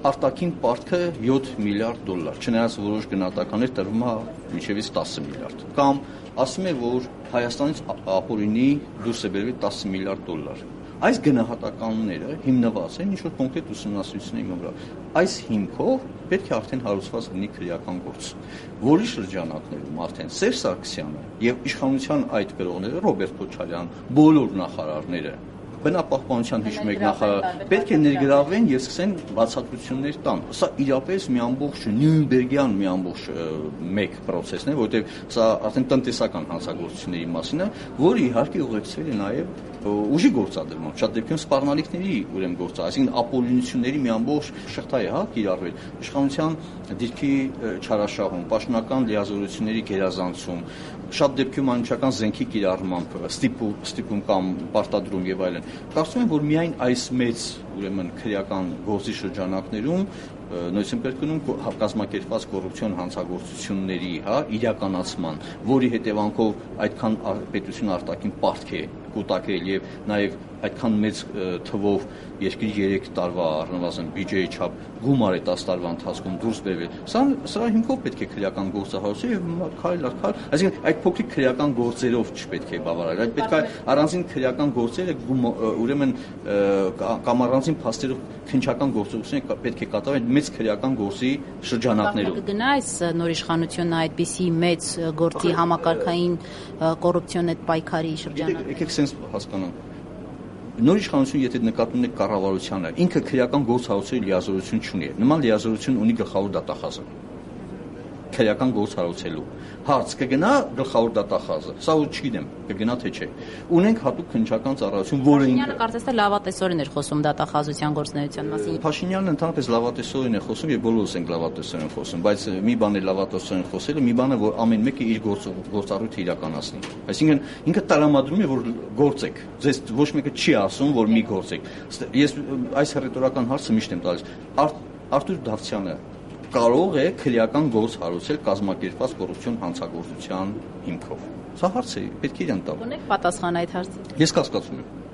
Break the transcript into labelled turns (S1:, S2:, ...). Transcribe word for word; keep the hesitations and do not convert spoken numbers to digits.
S1: արտաքին պարտքը յոթ միլիարդ դոլար, չնայած որոշ գնահատականներ տրվում է մինչև տասը միլիարդ, կամ ասում է, որ Հայաստանից ապօրինի դուրս է բերվել տասը միլիարդ դոլար։ Այս գնահատականները հիմնված են ինչ-որ կոնկրետ ուսումնասիրությունների վրա։ Այս հիմքով պետք է արդեն հարուցված լինի քրեական գործ, որի շրջանակներում արդեն Սերժ Սարգսյանը եւ իշխանության այդ գրողները, Ռոբերտ Քոչարյան, բոլոր նախարարները, բնապահպանության հիշում եք նախարար, պետք է ներգրավեն եւ սկսեն բացատրություններ տան։ Սա իրապես մի ամբողջ Նյուրնբերգյան մի ամբողջ մեկ process-ն է, որովհետեւ սա արդեն տնտեսական հանցագործությունների մասին է, որը իհարկե ուղեկցվել է նաեւ ուժի գործադրման, շատ դեպքում սպառնալիքների ուրեմն գործ, այսինքն ապօրինությունների մի ամբողջ շղթա է, հա, կիրառվել։ Իշխանության դիրքի չարաշահում, պաշտոնական լիազորությունների գերազանցում, շատ դեպքում անմիջական զենքի կիրառմամբ, ստիպում, ստիպում կամ պարտադրում եւ այլն։ Կարծում եմ, որ միայն այս մեծ ուրեմն քրեական գործի շրջանակներում նույնիսկ կրկնում կազմակերպված կոռուպցիոն հանցագործությունների, հա, իրականացման, որի հետևանքով այդքան պետություն արտաքին պարտք է կուտակել եւ նաեւ այդքան մեծ թվով երկրի երեք տարվա առնվազն բյուջեի չափ գումար է տասը տարվա ընթացքում դուրս բերվել։ Սա սրա հիմքով պետք է քրեական գործահարուցել եւ քայլ առ քայլ, այսինքն այդ փոքրիկ քրեական գործերով չպետք է բավարարել, այդ պետք է առանձին քրեական գործերը ուրեմն կամ առանձին փաստերով քննչական գործողություններ պետք է կատարվեն մեծ քրեական գործի շրջանակներում։
S2: Կգնա այս նոր իշխանությունը այդպիսի մեծ գործի համակարգային կոռուպցիոն այդ պայքարի շրջանակում։
S1: Եկեք sense հասկանանք։ Նոր իշխանություն, եթե նկատում եք կառավարությանը, ինքը քրեական գործ հարուցել լիազորություն չունի։ Նման լիազորություն ունի գլխավոր դատախազը։ Քրեական գործ հարուցելու հարց կգնա գլխավոր դատախազը։ Սա ու չգիտեմ, կգնա թե չէ։ Ունենք հատուկ քննչական ծառայություն, որը
S2: Փաշինյանը կարծես թե լավատեսորեն էր խոսում դատախազության գործունեության մասին։
S1: Փաշինյանն ընդհանրապես լավատեսորեն է խոսում եւ բոլորս ենք լավատեսորեն խոսում, բայց մի բան է լավատեսորեն խոսելը, մի բան է, որ ամեն մեկը իր գործառույթը իրականացնի։ Այսինքն ինքը տրամադրում է, որ գործեք։ Ձեզ ոչ մեկը չի ասում, որ մի գործեք։ Ես այս ռետորական հարցը միշտ եմ տալիս։ Արտուր Դավթյանը կարող է քրեական գործ հարուցել կազմակերպված կոռուպցիոն հանցագործության հիմքով։ Սա հարց է, պետք է իրան տալ։
S2: Ունեք պատասխան այդ հարցին։
S1: Ես կասկածում եմ։